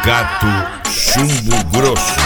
Gato Chumbo Grosso.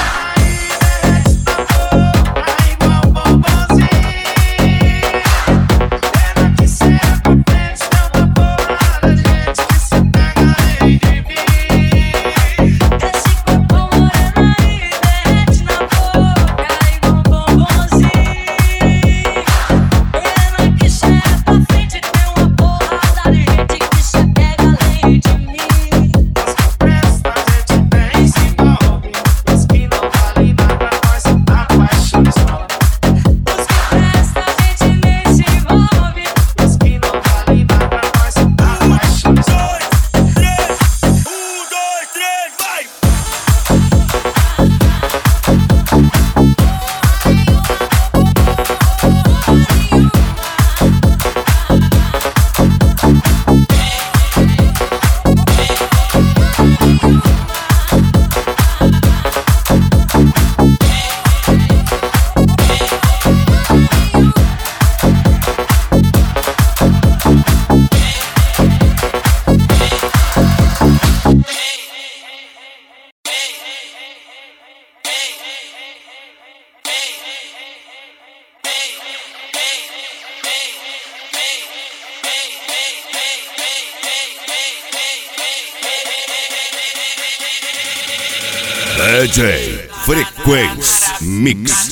DJ Frequência Mix.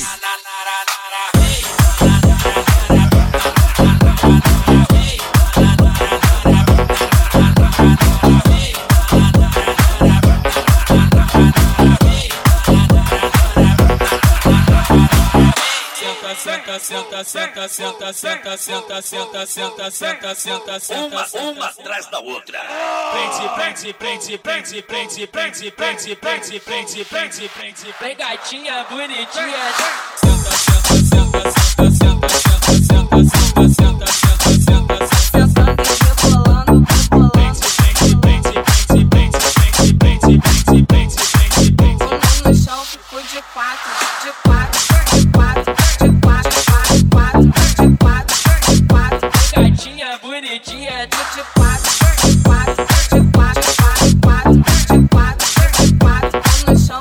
Senta, senta, senta, senta, senta, senta, senta, senta, senta, senta, senta, uma atrás da outra. prende, prende, prende, prende, prende, prende, prende, prende, prende, prende, prende, Vem gatinha bonitinha. senta, senta, senta, senta.